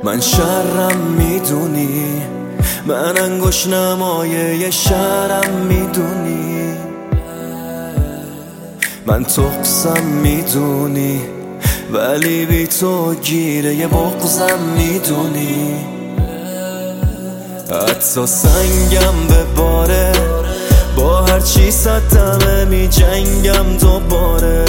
من شرم میدونی، من انگوش نمایه شرم میدونی، من تقصم میدونی، ولی بی تو گیره یه بغضم میدونی. حتی سنگم به باره، با هرچی صدمه می جنگم دوباره.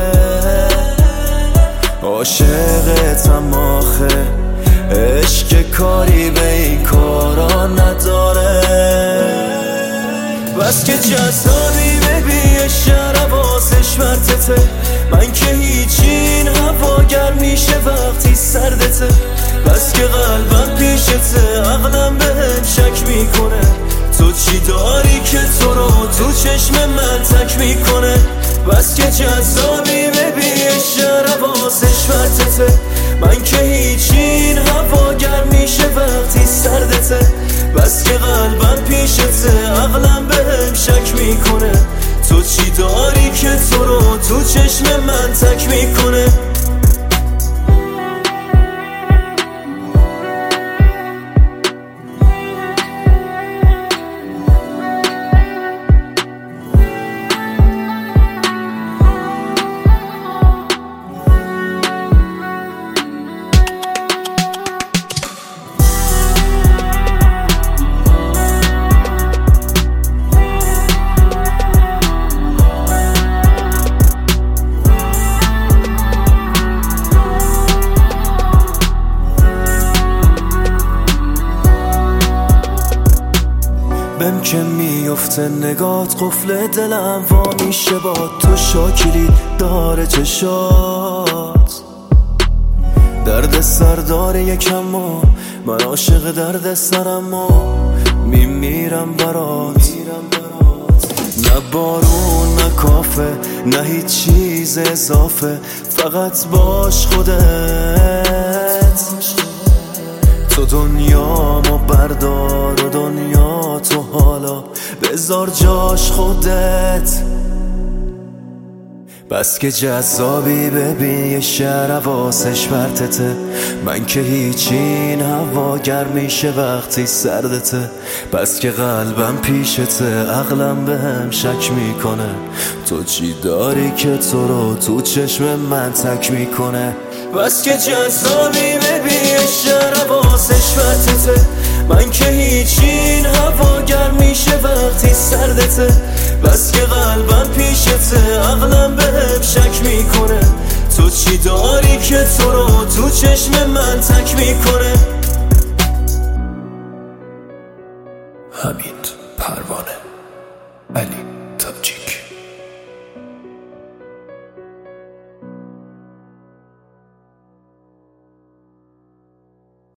عاشقتم آخه، عشق کاری به این کارا نداره. بس که جذابی ببی شهر واسش مرتته، من که هیچین هوا گرم میشه وقتی سردته. بس که قلبم پیشته، عقلم بهم شک میکنه، تو چی داری که تو رو تو چشم من تک میکنه. بس که جذابی ببی شهر واسش مرتته، من که هیچین هوا گرم میشه وقتی سردته. بس که قلبم پیشته، عقلم بهم شک میکنه، تو چی داری که تو رو تو چشم من تک میکنه. بهم که میفته نگات، قفل دلم وا میشه با تو، شاکلی داره چشات. درد سر داره یکم و من عاشق درد سرم و میمیرم برات. نه بارون نه کافه نه هیچ چیز اضافه، فقط باش خودت. تو دنیامو بردار و دنیا تو حالا بذار جاش خودت. بس که جذابی ببین یه شهر واسش مرتته، من که هیچین هوا گرم میشه وقتی سردته. بس که قلبم پیشته، عقلم بهم شک میکنه، تو چی داری که تو رو تو چشم من تک میکنه. بس که جذابی ببین یه شهر واسش مرتته، من که هیچین هوا گرم میشه وقتی سردته. بس که قلبم پیشته، عقلم بهم شک میکنه، تو چی داری که تو رو تو چشم من تک میکنه. حمید پروانه علی